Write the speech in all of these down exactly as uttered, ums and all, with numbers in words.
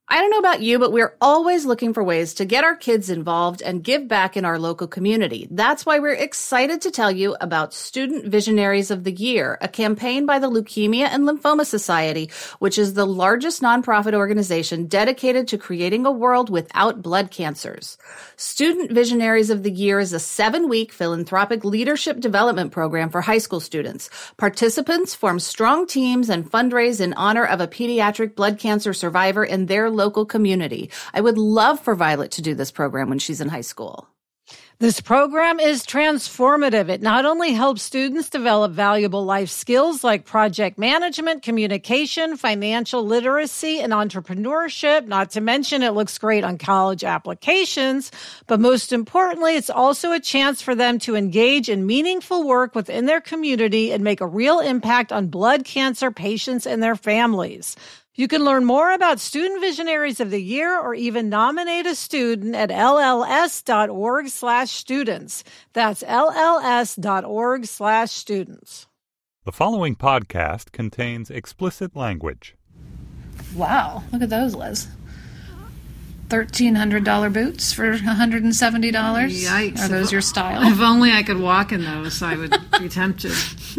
I don't know about you, but we're always looking for ways to get our kids involved and give back in our local community. That's why we're excited to tell you about Student Visionaries of the Year, a campaign by the Leukemia and Lymphoma Society, which is the largest nonprofit organization dedicated to creating a world without blood cancers. Student Visionaries of the Year is a seven-week philanthropic leadership development program for high school students. Participants form strong teams and fundraise in honor of a pediatric blood cancer survivor in their local community. I would love for Violet to do this program when she's in high school. This program is transformative. It not only helps students develop valuable life skills like project management, communication, financial literacy, and entrepreneurship, not to mention it looks great on college applications, but most importantly, it's also a chance for them to engage in meaningful work within their community and make a real impact on blood cancer patients and their families. You can learn more about Student Visionaries of the Year or even nominate a student at lls.org slash students. That's lls.org slash students. The following podcast contains explicit language. Wow, look at those, Liz. thirteen hundred dollars boots for one hundred seventy dollars? Yikes. Are those your style? If only I could walk in those, I would be tempted.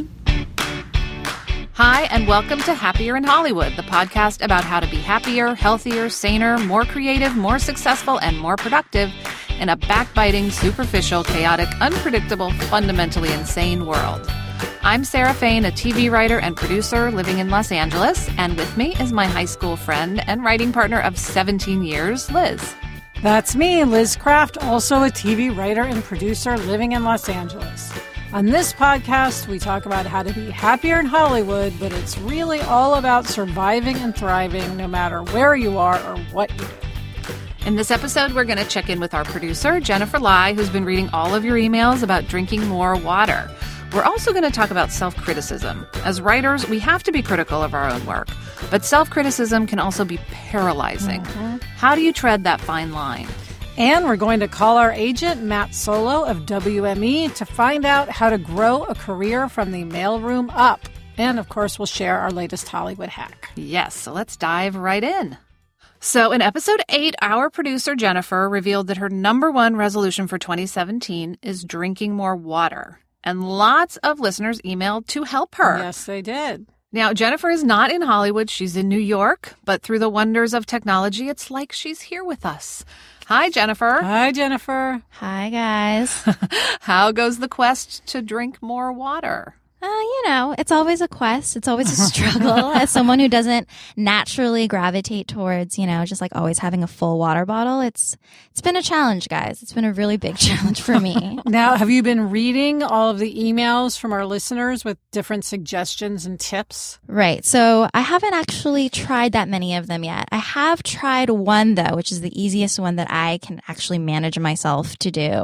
Hi, and welcome to Happier in Hollywood, the podcast about how to be happier, healthier, saner, more creative, more successful, and more productive in a backbiting, superficial, chaotic, unpredictable, fundamentally insane world. I'm Sarah Fain, a T V writer and producer living in Los Angeles, and with me is my high school friend and writing partner of seventeen years, Liz. That's me, Liz Craft, also a T V writer and producer living in Los Angeles. On this podcast, we talk about how to be happier in Hollywood, but it's really all about surviving and thriving no matter where you are or what you do. In this episode, we're going to check in with our producer, Jennifer Lai, who's been reading all of your emails about drinking more water. We're also going to talk about self-criticism. As writers, we have to be critical of our own work, but self-criticism can also be paralyzing. Mm-hmm. How do you tread that fine line? And we're going to call our agent, Matt Solo of W M E, to find out how to grow a career from the mailroom up. And, of course, we'll share our latest Hollywood hack. Yes, so let's dive right in. So in episode eight, our producer, Jennifer, revealed that her number one resolution for twenty seventeen is drinking more water. And lots of listeners emailed to help her. Yes, they did. Now, Jennifer is not in Hollywood. She's in New York. But through the wonders of technology, it's like she's here with us. Hi, Jennifer. Hi, Jennifer. Hi, guys. How goes the quest to drink more water? Uh, you know, it's always a quest. It's always a struggle. As someone who doesn't naturally gravitate towards, you know, just like always having a full water bottle, it's it's been a challenge, guys. It's been a really big challenge for me. Now, have you been reading all of the emails from our listeners with different suggestions and tips? Right. So I haven't actually tried that many of them yet. I have tried one, though, which is the easiest one that I can actually manage myself to do.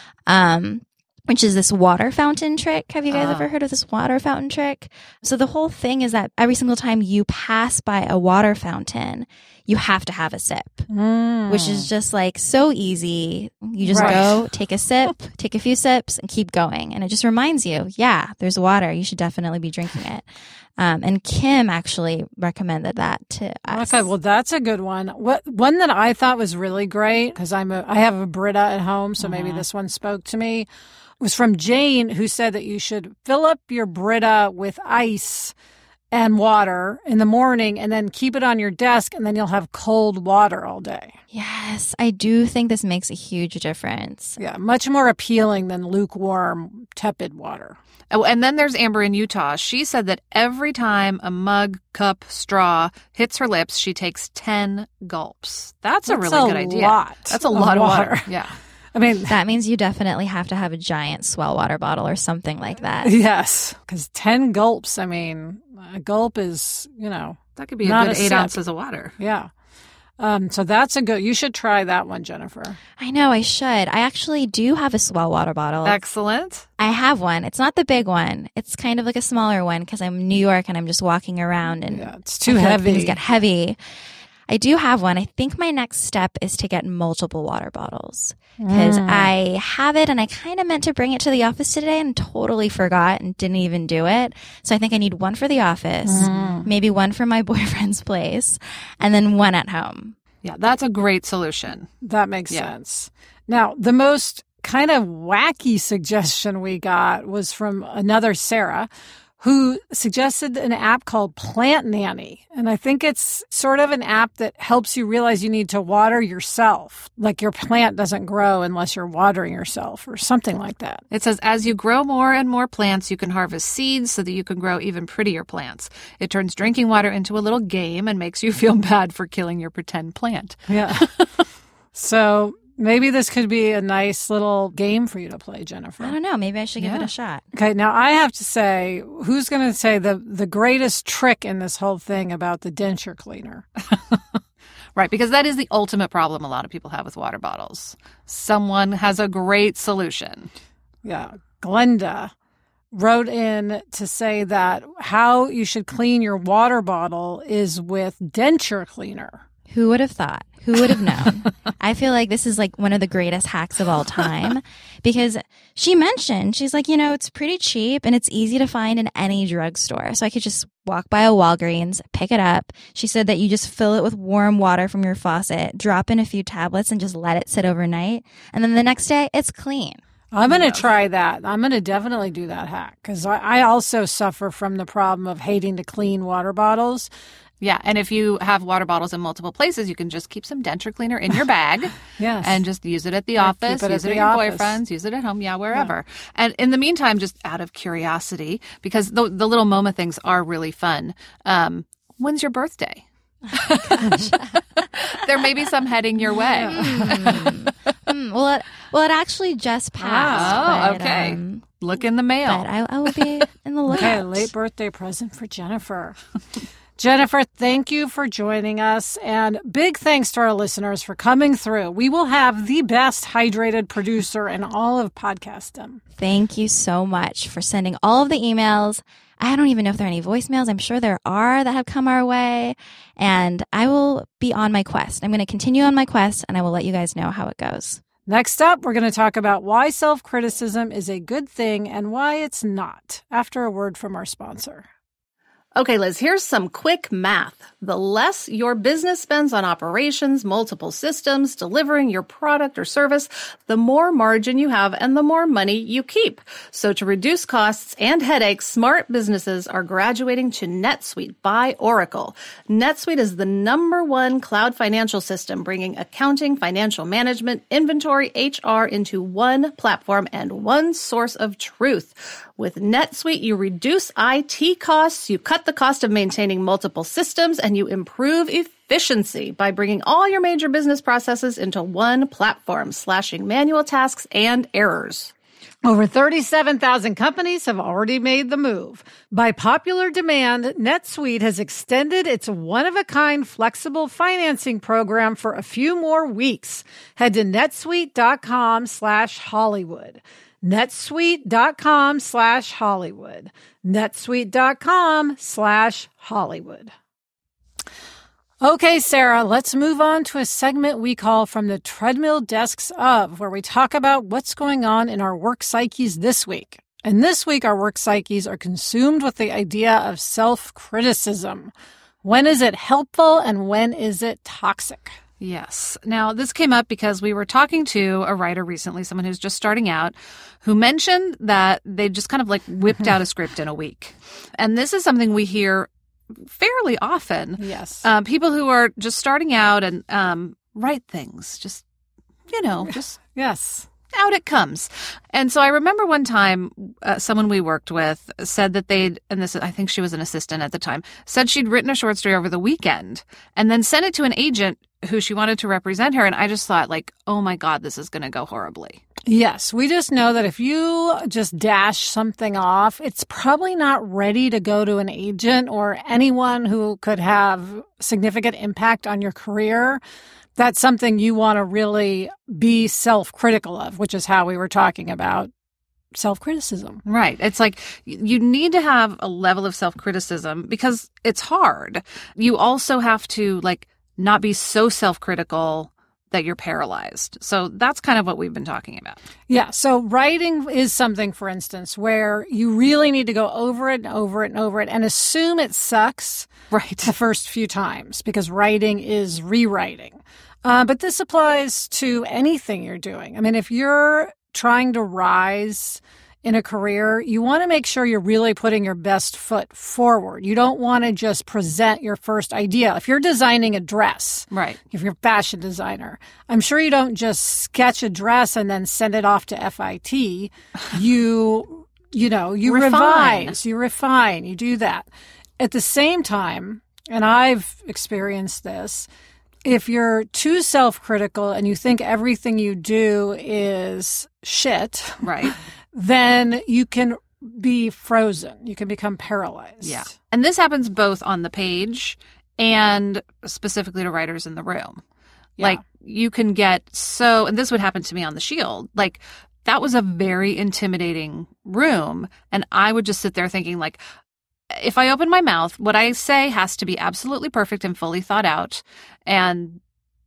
Um which is this water fountain trick. Have you guys uh. ever heard of this water fountain trick? So the whole thing is that every single time you pass by a water fountain, you have to have a sip, mm. which is just like so easy. You just right. go, take a sip, take a few sips, and keep going. And it just reminds you, yeah, there's water. You should definitely be drinking it. Um, and Kim actually recommended that to us. Okay, well, that's a good one. What one that I thought was really great, because I'm a, I have a Brita at home, so mm-hmm. maybe this one spoke to me, was from Jane, who said that you should fill up your Brita with ice and water in the morning and then keep it on your desk, and then you'll have cold water all day. Yes, I do think this makes a huge difference. Yeah, much more appealing than lukewarm, tepid water. Oh, and then there's Amber in Utah. She said that every time a mug, cup, straw hits her lips, she takes ten gulps. That's, That's a really a good idea. Lot That's a lot of water. water. Yeah. I mean, that means you definitely have to have a giant swell water bottle or something like that. Yes, because ten gulps, I mean, a gulp is, you know, that could be a good a eight sip. ounces of water. Yeah. Um, so that's a good, you should try that one, Jennifer. I know, I should. I actually do have a swell water bottle. Excellent. I have one. It's not the big one. It's kind of like a smaller one because I'm in New York and I'm just walking around and yeah, it's too heavy. Like things get heavy. I do have one. I think my next step is to get multiple water bottles because mm. I have it and I kind of meant to bring it to the office today and totally forgot and didn't even do it. So I think I need one for the office, mm. maybe one for my boyfriend's place, and then one at home. Yeah, that's a great solution. That makes Yeah. sense. Now, the most kind of wacky suggestion we got was from another Sarah, who suggested an app called Plant Nanny. And I think it's sort of an app that helps you realize you need to water yourself. Like your plant doesn't grow unless you're watering yourself or something like that. It says, as you grow more and more plants, you can harvest seeds so that you can grow even prettier plants. It turns drinking water into a little game and makes you feel bad for killing your pretend plant. Yeah. So maybe this could be a nice little game for you to play, Jennifer. I don't know. Maybe I should give Yeah. it a shot. Okay, now I have to say, who's going to say the, the greatest trick in this whole thing about the denture cleaner? Right, because that is the ultimate problem a lot of people have with water bottles. Someone has a great solution. Yeah, Glenda wrote in to say that how you should clean your water bottle is with denture cleaner. Who would have thought? Who would have known? I feel like this is like one of the greatest hacks of all time because she mentioned, she's like, you know, it's pretty cheap and it's easy to find in any drugstore. So I could just walk by a Walgreens, pick it up. She said that you just fill it with warm water from your faucet, drop in a few tablets and just let it sit overnight. And then the next day it's clean. I'm going to try that. I'm going to definitely do that hack because I, I also suffer from the problem of hating to clean water bottles. Yeah, and if you have water bottles in multiple places, you can just keep some denture cleaner in your bag. Yes. And just use it at the Yeah, office, keep it use at it the at your office. boyfriend's, use it at home, yeah, wherever. And in the meantime, just out of curiosity, because the, the little MoMA things are really fun, um, when's your birthday? There may be some heading your way. Mm. Mm, well, it, well, it actually just passed. Oh, but, okay. um, Look in the mail. but I, I will be in the lookout. Okay, late birthday present for Jennifer. Jennifer, thank you for joining us. And big thanks to our listeners for coming through. We will have the best hydrated producer in all of podcastdom. Thank you so much for sending all of the emails. I don't even know if there are any voicemails. I'm sure there are that have come our way. And I will be on my quest. I'm going to continue on my quest, and I will let you guys know how it goes. Next up, we're going to talk about why self-criticism is a good thing and why it's not, after a word from our sponsor. Okay, Liz, here's some quick math. The less your business spends on operations, multiple systems, delivering your product or service, the more margin you have and the more money you keep. So to reduce costs and headaches, smart businesses are graduating to NetSuite by Oracle. NetSuite is the number one cloud financial system, bringing accounting, financial management, inventory, H R into one platform and one source of truth. With NetSuite, you reduce I T costs, you cut the cost of maintaining multiple systems, and you improve efficiency by bringing all your major business processes into one platform, slashing manual tasks and errors. Over thirty-seven thousand companies have already made the move. By popular demand, NetSuite has extended its one-of-a-kind flexible financing program for a few more weeks. Head to netsuite.com slash Hollywood. netsuite.com slash Hollywood. netsuite.com slash Hollywood. Okay, Sarah, let's move on to a segment we call From the Treadmill Desks Of, where we talk about what's going on in our work psyches this week. And this week, our work psyches are consumed with the idea of self-criticism. When is it helpful and when is it toxic? Yes. Now, this came up because we were talking to a writer recently, someone who's just starting out, who mentioned that they just kind of like whipped out a script in a week. And this is something we hear fairly often. Yes. Uh, people who are just starting out and um, write things, just, you know, just Yes. out it comes. And so I remember one time uh, someone we worked with said that they'd, and this, I think she was an assistant at the time, said she'd written a short story over the weekend and then sent it to an agent who she wanted to represent her. And I just thought like, oh my God, this is going to go horribly. Yes, we just know that if you just dash something off, it's probably not ready to go to an agent or anyone who could have significant impact on your career. That's something you want to really be self-critical of, which is how we were talking about self-criticism. Right. It's like you need to have a level of self-criticism because it's hard. You also have to like not be so self-critical that you're paralyzed. So that's kind of what we've been talking about. Yeah. So writing is something, for instance, where you really need to go over it and over it and over it and assume it sucks right the first few times, because writing is rewriting. Uh, but this applies to anything you're doing. I mean, if you're trying to rise in a career, you want to make sure you're really putting your best foot forward. You don't want to just present your first idea. If you're designing a dress, right? If you're a fashion designer, I'm sure you don't just sketch a dress and then send it off to F I T. You, you know, you refine. revise, you refine, you do that. At the same time, and I've experienced this, if you're too self-critical and you think everything you do is shit, right? then you can be frozen. You can become paralyzed. Yeah. And this happens both on the page and specifically to writers in the room. Yeah. Like you can get so, and this would happen to me on The Shield, like that was a very intimidating room. And I would just sit there thinking like, if I open my mouth, what I say has to be absolutely perfect and fully thought out. And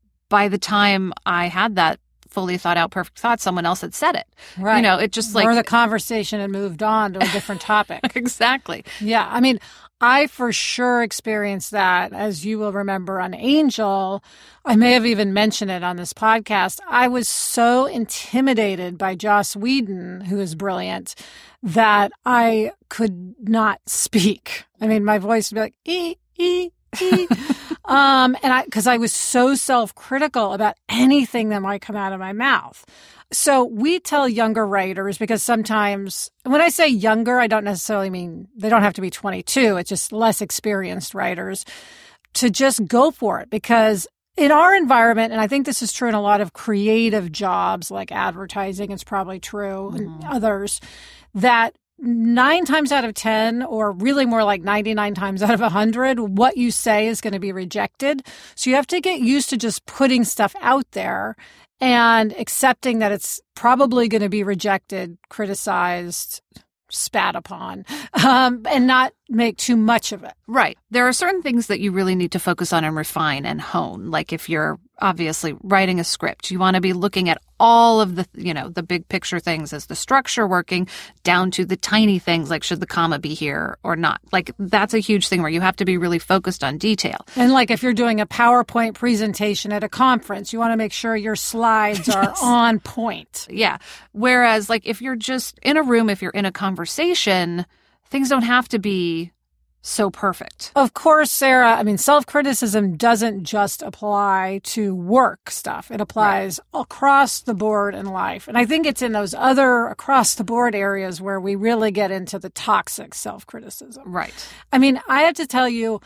by the time I had that fully thought out, perfect thought, someone else had said it. Right. You know, it just like. Or the conversation had moved on to a different topic. Exactly. Yeah. I mean, I for sure experienced that, as you will remember on Angel. I may have even mentioned it on this podcast. I was so intimidated by Joss Whedon, who is brilliant, that I could not speak. I mean, my voice would be like, ee, ee, ee. um, and I, because I was so self-critical about anything that might come out of my mouth. So we tell younger writers, because sometimes when I say younger, I don't necessarily mean they don't have to be twenty-two. It's just less experienced writers, to just go for it. Because in our environment, and I think this is true in a lot of creative jobs like advertising, it's probably true, Mm-hmm. and others, that nine times out of ten, or really more like ninety-nine times out of one hundred, what you say is going to be rejected. So you have to get used to just putting stuff out there and accepting that it's probably going to be rejected, criticized, spat upon, um, and not make too much of it. Right. There are certain things that you really need to focus on and refine and hone. Like if you're obviously writing a script, you want to be looking at all of the, you know, the big picture things. Is the structure working, down to the tiny things like should the comma be here or not? Like that's a huge thing where you have to be really focused on detail. And like if you're doing a PowerPoint presentation at a conference, you want to make sure your slides are Yes. on point. Yeah. Whereas like if you're just in a room, if you're in a conversation, things don't have to be so perfect. Of course, Sarah, I mean, self-criticism doesn't just apply to work stuff. It applies right. across the board in life. And I think it's in those other across-the-board areas where we really get into the toxic self-criticism. Right. I mean, I have to tell you,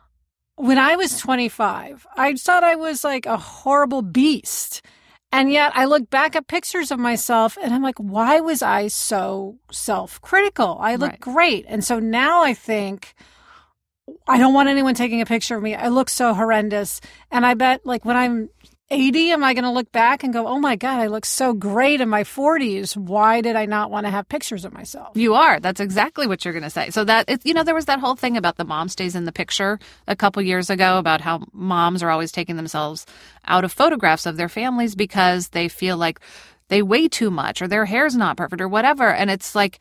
when I was twenty-five, I thought I was like a horrible beast. And yet I look back at pictures of myself and I'm like, why was I so self-critical? I look right. great. And so now I think, I don't want anyone taking a picture of me. I look so horrendous. And I bet like when I'm eighty, am I going to look back and go, oh my God, I look so great in my forties. Why did I not want to have pictures of myself? You are. That's exactly what you're going to say. So that, it, you know, there was that whole thing about the mom stays in the picture a couple years ago about how moms are always taking themselves out of photographs of their families because they feel like they weigh too much or their hair's not perfect or whatever. And it's like,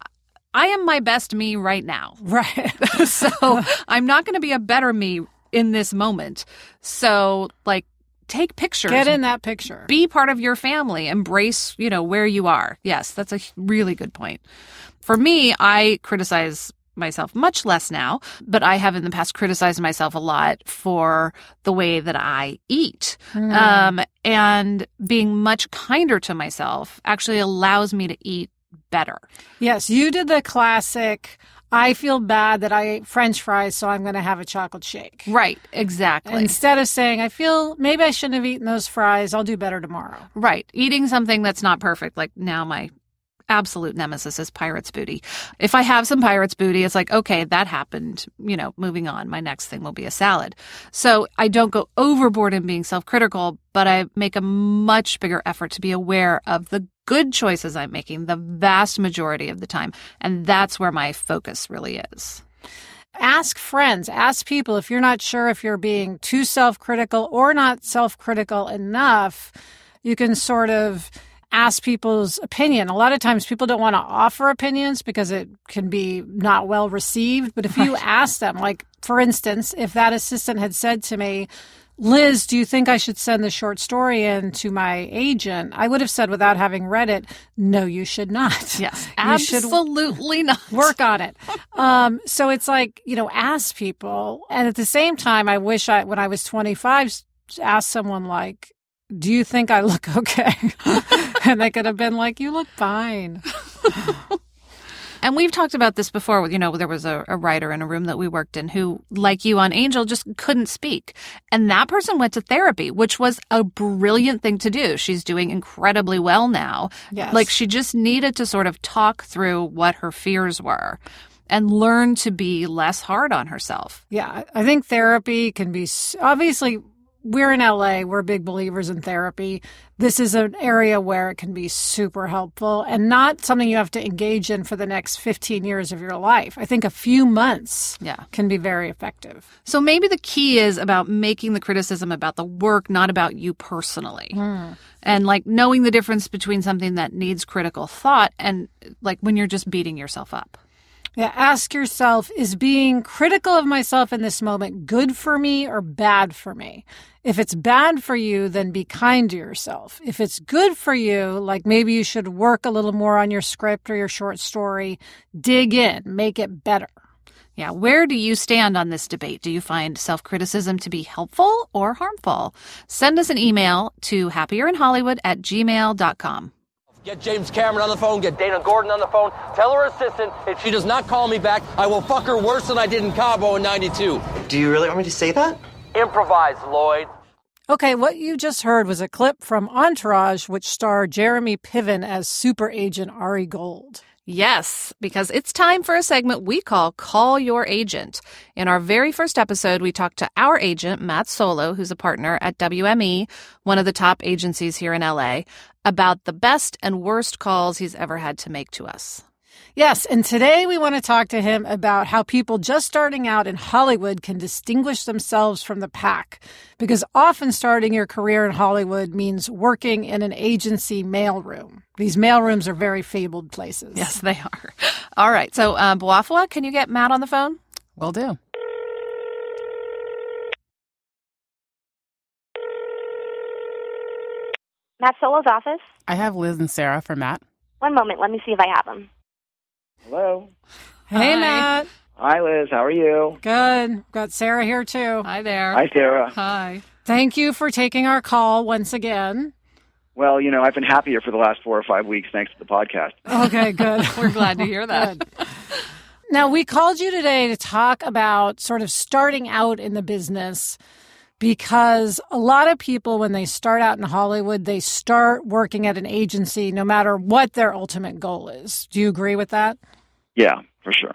I am my best me right now. Right. So I'm not going to be a better me in this moment. So like, take pictures. Get in that picture. Be part of your family. Embrace, you know, where you are. Yes, that's a really good point. For me, I criticize myself much less now, but I have in the past criticized myself a lot for the way that I eat. Mm. Um, and being much kinder to myself actually allows me to eat better. Yes, you did the classic, I feel bad that I ate French fries, so I'm going to have a chocolate shake. Right, exactly. Instead of saying, I feel maybe I shouldn't have eaten those fries, I'll do better tomorrow. Right. Eating something that's not perfect, like now my absolute nemesis is Pirate's Booty. If I have some Pirate's Booty, it's like, okay, that happened, you know, moving on. My next thing will be a salad. So I don't go overboard in being self-critical, but I make a much bigger effort to be aware of the good choices I'm making the vast majority of the time. And that's where my focus really is. ask friends, ask people if you're not sure if you're being too self-critical or not self-critical enough. You can sort of ask people's opinion. A lot of times people don't want to offer opinions because it can be not well received. But if you ask them, like, for instance, if that assistant had said to me, Liz, do you think I should send the short story in to my agent? I would have said, without having read it, no, you should not. Yes, You absolutely should not. work on it. Um, so it's like, you know, ask people. And at the same time, I wish I, when I was twenty-five, asked someone like, do you think I look okay? And they could have been like, you look fine. And we've talked about this before. You know, there was a, a writer in a room that we worked in who, like you on Angel, just couldn't speak. And that person went to therapy, which was a brilliant thing to do. She's doing incredibly well now. Yes. Like, she just needed to sort of talk through what her fears were and learn to be less hard on herself. Yeah, I think therapy can be, obviously, we're in L A. We're big believers in therapy. This is an area where it can be super helpful and not something you have to engage in for the next fifteen years of your life. I think a few months Yeah. can be very effective. So maybe the key is about making the criticism about the work, not about you personally. Mm. And like knowing the difference between something that needs critical thought and like when you're just beating yourself up. Yeah, ask yourself, is being critical of myself in this moment good for me or bad for me? If it's bad for you, then be kind to yourself. If it's good for you, like maybe you should work a little more on your script or your short story, dig in, make it better. Yeah, where do you stand on this debate? Do you find self-criticism to be helpful or harmful? Send us an email to happierin hollywood at gmail dot com. Get James Cameron on the phone, get Dana Gordon on the phone, tell her assistant if she does not call me back, I will fuck her worse than I did in Cabo in ninety-two. Do you really want me to say that? Improvise, Lloyd. Okay, what you just heard was a clip from Entourage, which starred Jeremy Piven as super agent Ari Gold. Yes, because it's time for a segment we call Call Your Agent. In our very first episode, we talked to our agent, Matt Solo, who's a partner at W M E, one of the top agencies here in L A, about the best and worst calls he's ever had to make to us. Yes, and today we want to talk to him about how people just starting out in Hollywood can distinguish themselves from the pack. Because often starting your career in Hollywood means working in an agency mailroom. These mailrooms are very fabled places. Yes, they are. All right, so uh, Boafua, can you get Matt on the phone? Will do. Matt Solo's office. I have Liz and Sarah for Matt. One moment. Let me see if I have them. Hello. Hey, Hi. Matt. Hi, Liz. How are you? Good. Got Sarah here, too. Hi there. Hi, Sarah. Hi. Thank you for taking our call once again. Well, you know, I've been happier for the last four or five weeks thanks to the podcast. Okay, good. We're glad to hear that. Good. Now, we called you today to talk about sort of starting out in the business because a lot of people, when they start out in Hollywood, they start working at an agency no matter what their ultimate goal is. Do you agree with that? Yeah, for sure.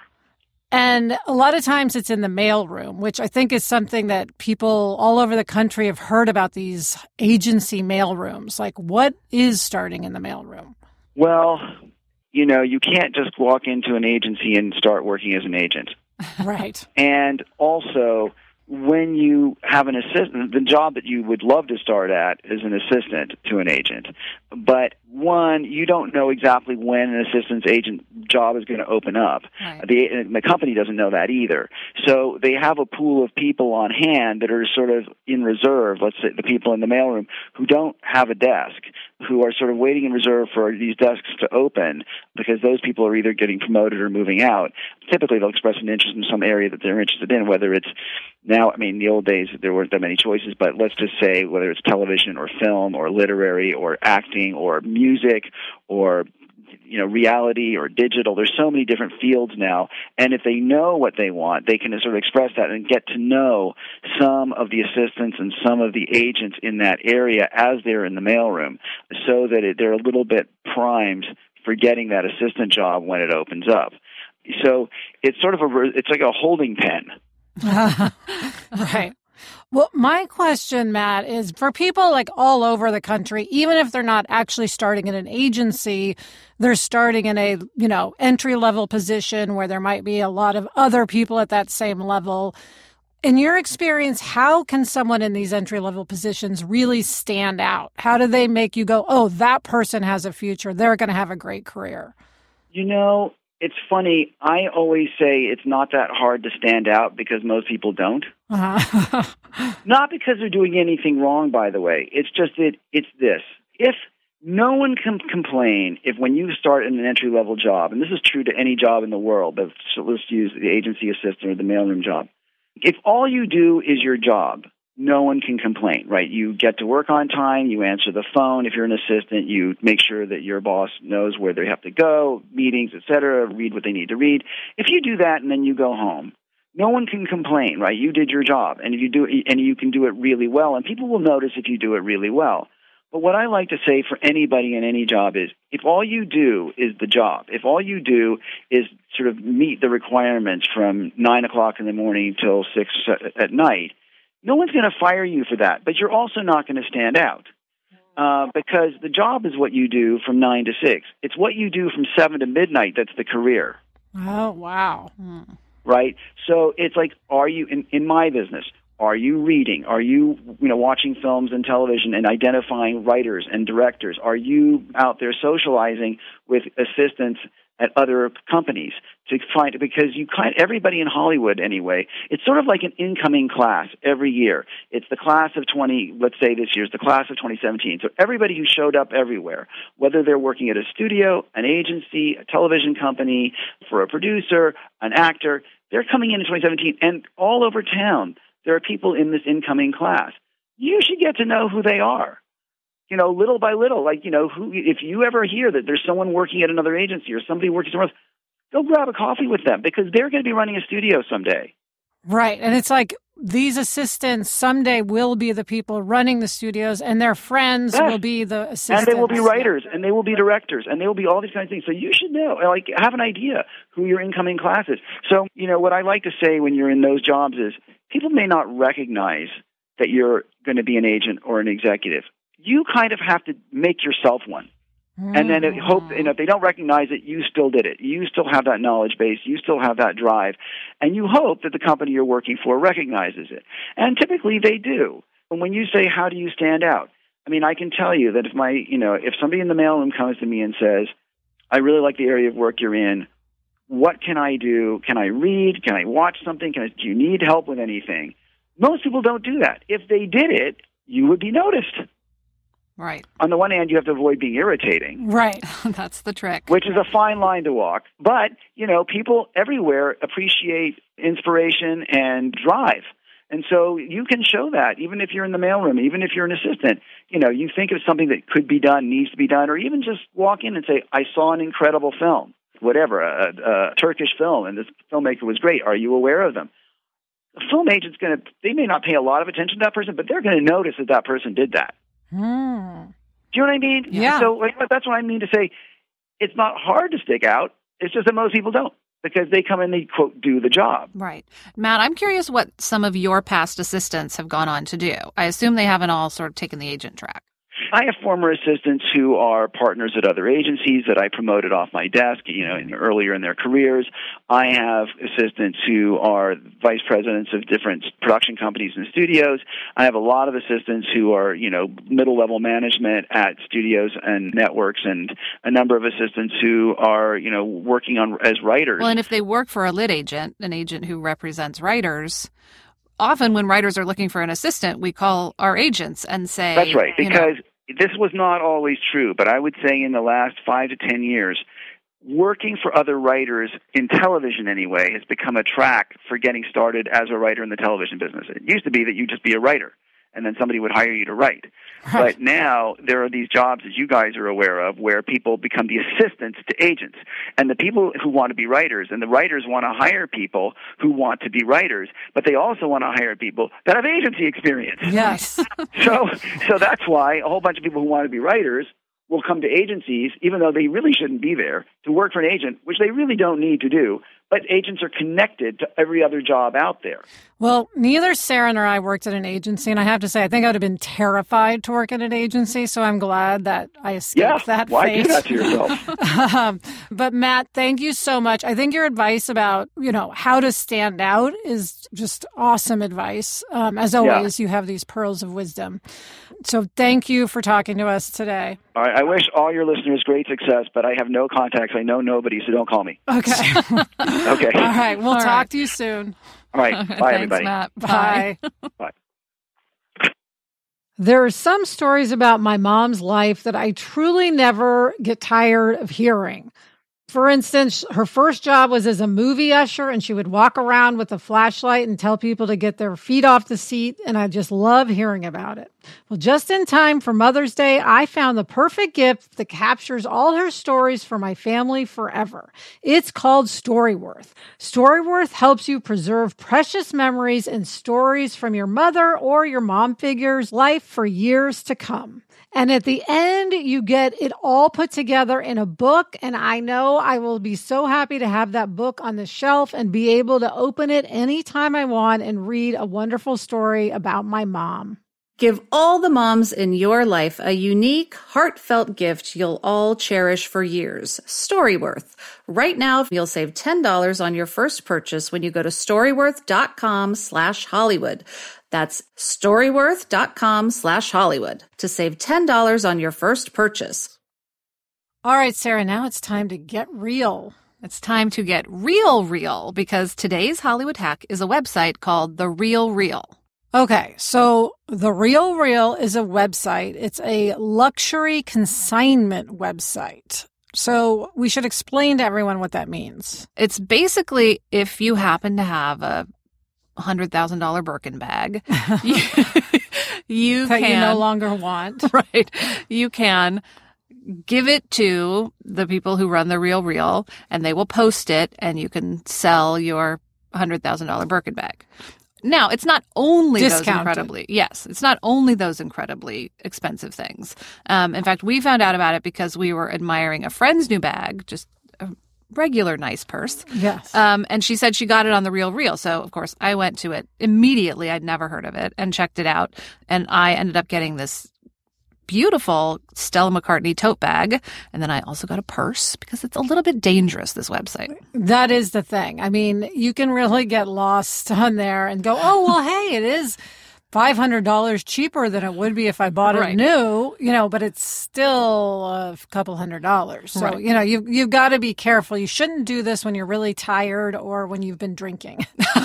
And a lot of times it's in the mailroom, which I think is something that people all over the country have heard about, these agency mailrooms. Like, what is starting in the mailroom? Well, you know, you can't just walk into an agency and start working as an agent. Right. And also, when you have an assistant, the job that you would love to start at is an assistant to an agent. But one, you don't know exactly when an assistant's agent job is going to open up. Right. The, the company doesn't know that either. So they have a pool of people on hand that are sort of in reserve, let's say the people in the mailroom, who don't have a desk, who are sort of waiting in reserve for these desks to open because those people are either getting promoted or moving out. Typically, they'll express an interest in some area that they're interested in, whether it's now, I mean, in the old days, there weren't that many choices, but let's just say whether it's television or film or literary or acting or music or, you know, reality or digital. There's so many different fields now, and if they know what they want, they can sort of express that and get to know some of the assistants and some of the agents in that area as they're in the mailroom, so that it, they're a little bit primed for getting that assistant job when it opens up. So it's sort of a, it's like a holding pen. Right. Well, my question, Matt, is for people like all over the country, even if they're not actually starting in an agency, they're starting in a, you know, entry-level position where there might be a lot of other people at that same level. In your experience, how can someone in these entry-level positions really stand out? How do they make you go, oh, that person has a future. They're going to have a great career? You know, it's funny. I always say it's not that hard to stand out because most people don't. Uh-huh. Not because they're doing anything wrong, by the way. It's just that it's this. If no one can complain if when you start in an entry-level job, and this is true to any job in the world, but so let's use the agency assistant or the mailroom job. If all you do is your job, no one can complain, right? You get to work on time, you answer the phone. If you're an assistant, you make sure that your boss knows where they have to go, meetings, et cetera, read what they need to read. If you do that and then you go home, no one can complain, right? You did your job, and if you do, and you can do it really well, and people will notice if you do it really well. But what I like to say for anybody in any job is, if all you do is the job, if all you do is sort of meet the requirements from nine o'clock in the morning till six at night, no one's going to fire you for that. But you're also not going to stand out uh, because the job is what you do from nine to six. It's what you do from seven to midnight that's the career. Oh, wow. Hmm. Right? So it's like, are you, in, in my business, are you reading? Are you, you know, watching films and television and identifying writers and directors? Are you out there socializing with assistants at other companies to find, because you kind everybody in Hollywood anyway, it's sort of like an incoming class every year. It's the class of twenty, let's say this year's the class of twenty seventeen. So everybody who showed up everywhere, whether they're working at a studio, an agency, a television company, for a producer, an actor, they're coming in in twenty seventeen, and all over town there are people in this incoming class. You should get to know who they are. You know, little by little, like, you know, who, if you ever hear that there's someone working at another agency or somebody working somewhere else, go grab a coffee with them because they're going to be running a studio someday. Right. And it's like these assistants someday will be the people running the studios, and their friends yes. will be the assistants. And they will be writers, and they will be directors, and they will be all these kinds of things. So you should know, like, have an idea who your incoming class is. So, you know, what I like to say when you're in those jobs is people may not recognize that you're going to be an agent or an executive. You kind of have to make yourself one. Mm. And then it hope, and if they don't recognize it, you still did it. You still have that knowledge base. You still have that drive. And you hope that the company you're working for recognizes it. And typically they do. And when you say, how do you stand out? I mean, I can tell you that if my, you know, if somebody in the mailroom comes to me and says, I really like the area of work you're in, what can I do? Can I read? Can I watch something? Can I, do you need help with anything? Most people don't do that. If they did it, you would be noticed. Right. On the one hand, you have to avoid being irritating. Right. That's the trick. Which is a fine line to walk. But, you know, people everywhere appreciate inspiration and drive. And so you can show that, even if you're in the mailroom, even if you're an assistant. You know, you think of something that could be done, needs to be done, or even just walk in and say, I saw an incredible film, whatever, a, a Turkish film, and this filmmaker was great. Are you aware of them? A film agent's going to, they may not pay a lot of attention to that person, but they're going to notice that that person did that. Hmm. Do you know what I mean? Yeah. So like, that's what I mean to say. It's not hard to stick out. It's just that most people don't because they come and they, quote, do the job. Right. Matt, I'm curious what some of your past assistants have gone on to do. I assume they haven't all sort of taken the agent track. I have former assistants who are partners at other agencies that I promoted off my desk, you know, in, earlier in their careers. I have assistants who are vice presidents of different production companies and studios. I have a lot of assistants who are, you know, middle-level management at studios and networks, and a number of assistants who are, you know, working on as writers. Well, and if they work for a lit agent, an agent who represents writers, often when writers are looking for an assistant, we call our agents and say... That's right, because you know, this was not always true, but I would say in the last five to ten years, working for other writers in television anyway has become a track for getting started as a writer in the television business. It used to be that you'd just be a writer, and then somebody would hire you to write. Right. But now there are these jobs, as you guys are aware of, where people become the assistants to agents. And the people who want to be writers, and the writers want to hire people who want to be writers, but they also want to hire people that have agency experience. Yes. so, so that's why a whole bunch of people who want to be writers will come to agencies, even though they really shouldn't be there, to work for an agent, which they really don't need to do. but agents are connected to every other job out there. Well, neither Sarah nor I worked at an agency, and I have to say, I think I would have been terrified to work at an agency, so I'm glad that I escaped yeah, that why fate. do that to yourself? um, but Matt, thank you so much. I think your advice about, you know, how to stand out is just awesome advice. Um, as always, yeah. you have these pearls of wisdom. So thank you for talking to us today. All right, I wish all your listeners great success, but I have no contacts. I know nobody, so don't call me. Okay. Okay. All right, we'll all talk right. to you soon. All right. Bye, Thanks, everybody. Matt. Bye. Bye. There are some stories about my mom's life that I truly never get tired of hearing. For instance, her first job was as a movie usher, and she would walk around with a flashlight and tell people to get their feet off the seat, and I just love hearing about it. Well, just in time for Mother's Day, I found the perfect gift that captures all her stories for my family forever. It's called Storyworth. Storyworth helps you preserve precious memories and stories from your mother or your mom figure's life for years to come. And at the end, you get it all put together in a book. And I know I will be so happy to have that book on the shelf and be able to open it anytime I want and read a wonderful story about my mom. Give all the moms in your life a unique, heartfelt gift you'll all cherish for years. Storyworth. Right now, you'll save ten dollars on your first purchase when you go to storyworth.com slash Hollywood. That's storyworth.com slash Hollywood to save ten dollars on your first purchase. All right, Sarah, now it's time to get real. It's time to get real, real, because today's Hollywood hack is a website called The Real Real. Okay, so The Real Real is a website. It's a luxury consignment website. So we should explain to everyone what that means. It's basically if you happen to have a one hundred thousand dollars Birkin bag, you, you that can... you no longer want. Right. You can give it to the people who run The Real Real, and they will post it, and you can sell your one hundred thousand dollars Birkin bag. Now, it's not only Discounted. those incredibly, yes, it's not only those incredibly expensive things. Um, in fact, we found out about it because we were admiring a friend's new bag, just a regular nice purse. Yes. Um, and she said she got it on The Real Real. So, of course, I went to it immediately. I'd never heard of it and checked it out. And I ended up getting this beautiful Stella McCartney tote bag. And then I also got a purse because it's a little bit dangerous, this website. That is the thing. I mean, you can really get lost on there and go, oh, well, hey, it is five hundred dollars cheaper than it would be if I bought it right. new, you know, but it's still a couple hundred dollars. So, right. you know, you've, you've got to be careful. You shouldn't do this when you're really tired or when you've been drinking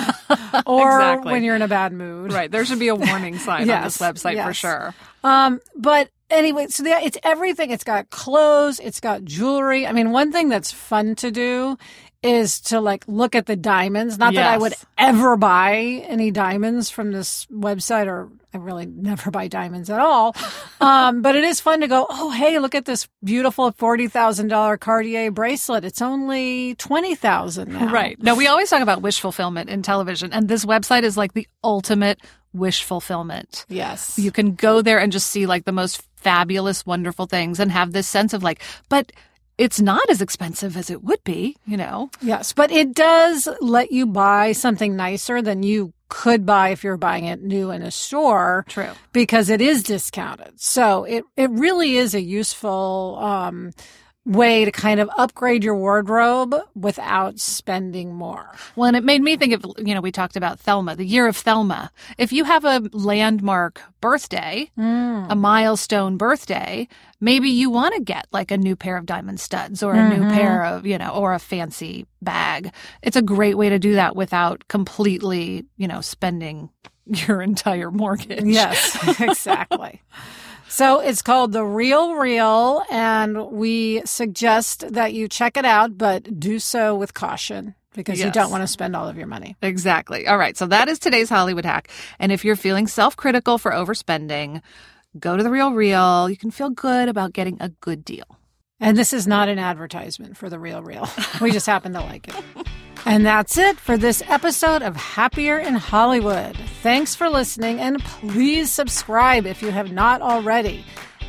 or exactly. when you're in a bad mood. Right. There should be a warning sign yes, on this website yes. for sure. Um, but anyway, so the, it's everything. It's got clothes. It's got jewelry. I mean, one thing that's fun to do is to like look at the diamonds. Not yes. that I would ever buy any diamonds from this website, or I really never buy diamonds at all. Um, but it is fun to go, oh, hey, look at this beautiful forty thousand dollars Cartier bracelet. It's only twenty thousand dollars now. Right. No, we always talk about wish fulfillment in television, and this website is like the ultimate wish fulfillment. Yes. You can go there and just see like the most fabulous, wonderful things and have this sense of like, but it's not as expensive as it would be, you know? Yes, but it does let you buy something nicer than you could buy if you're buying it new in a store. True. Because it is discounted. So it, it really is a useful um, way to kind of upgrade your wardrobe without spending more. Well, and it made me think of, you know, we talked about Thelma, the year of Thelma. If you have a landmark birthday, mm. a milestone birthday, maybe you want to get like a new pair of diamond studs or a mm-hmm. new pair of, you know, or a fancy bag. It's a great way to do that without completely, you know, spending your entire mortgage. Yes, exactly. So it's called The Real Real, and we suggest that you check it out, but do so with caution because yes. you don't want to spend all of your money. Exactly. All right. So that is today's Hollywood hack. And if you're feeling self-critical for overspending, go to The Real Real. You can feel good about getting a good deal. And this is not an advertisement for The Real Real. We just happen to like it. And that's it for this episode of Happier in Hollywood. Thanks for listening, and please subscribe if you have not already.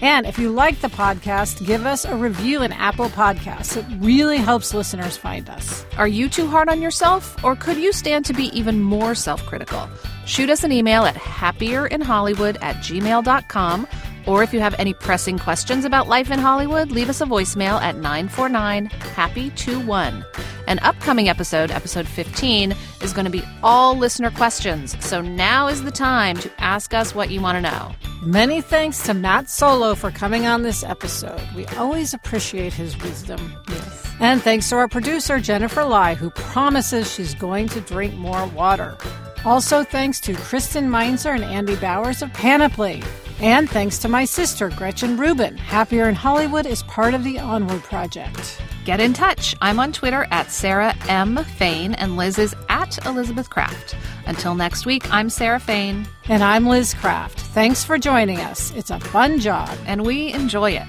And if you like the podcast, give us a review in Apple Podcasts. It really helps listeners find us. Are you too hard on yourself, or could you stand to be even more self-critical? Shoot us an email at happyerinhollywood at gmail dot com. Or if you have any pressing questions about life in Hollywood, leave us a voicemail at nine four nine, happy two one. An upcoming episode, episode fifteen, is going to be all listener questions. So now is the time to ask us what you want to know. Many thanks to Matt Solo for coming on this episode. We always appreciate his wisdom. Yes. And thanks to our producer, Jennifer Lai, who promises she's going to drink more water. Also thanks to Kristen Meinzer and Andy Bowers of Panoply. And thanks to my sister, Gretchen Rubin. Happier in Hollywood is part of the Onward Project. Get in touch. I'm on Twitter at Sarah M. Fain, and Liz is at Elizabeth Kraft. Until next week, I'm Sarah Fain. And I'm Liz Kraft. Thanks for joining us. It's a fun job. And we enjoy it.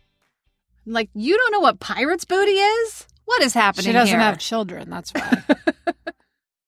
Like, you don't know what pirate's booty is? What is happening here? She doesn't here? have children, that's why.